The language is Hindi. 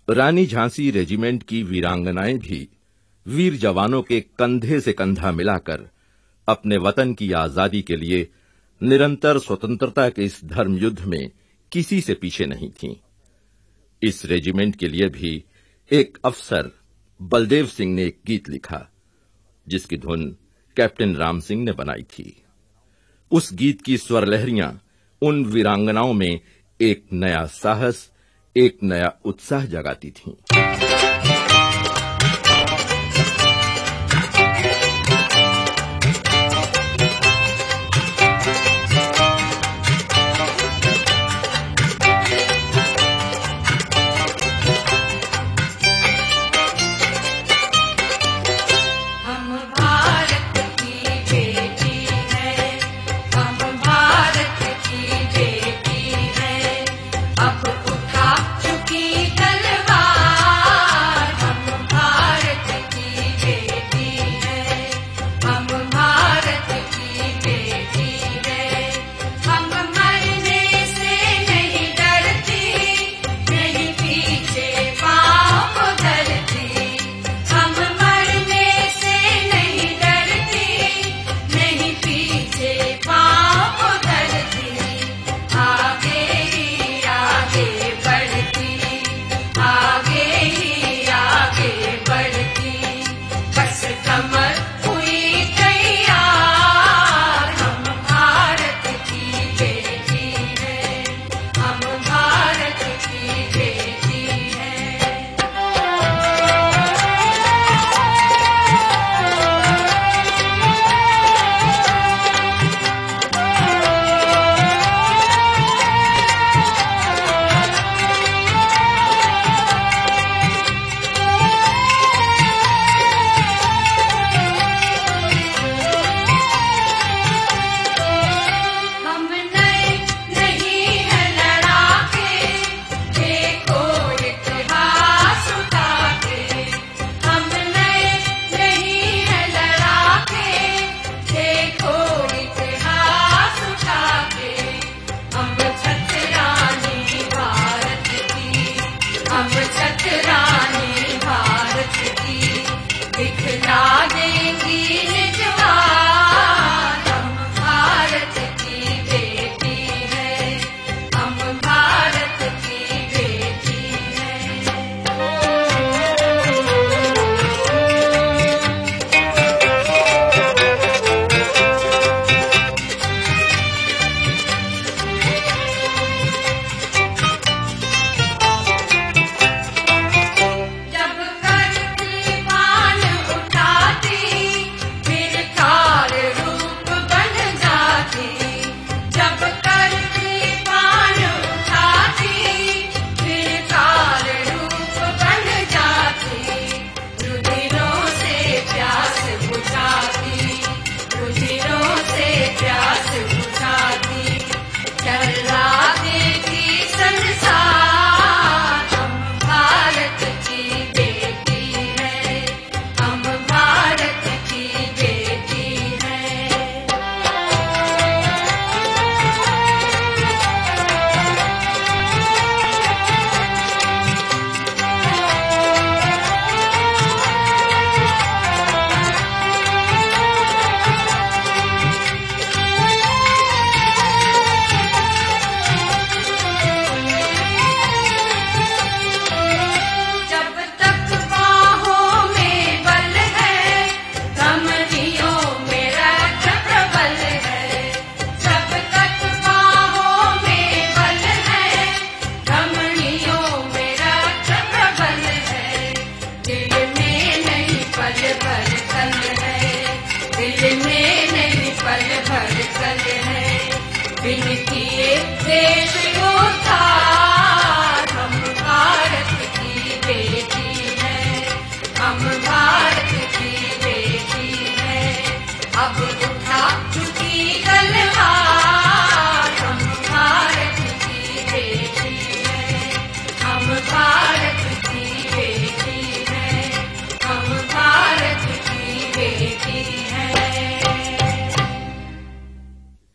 रानी झांसी रेजिमेंट की वीरांगनाएं भी वीर जवानों के कंधे से कंधा मिलाकर अपने वतन की आजादी के लिए निरंतर स्वतंत्रता के इस धर्म युद्ध में किसी से पीछे नहीं थीं। इस रेजिमेंट के लिए भी एक अफसर बलदेव सिंह ने एक गीत लिखा, जिसकी धुन कैप्टन राम सिंह ने बनाई थी। उस गीत की स्वर लहरियां उन वीरांगनाओं में एक नया साहस, एक नया उत्साह जगाती थीं।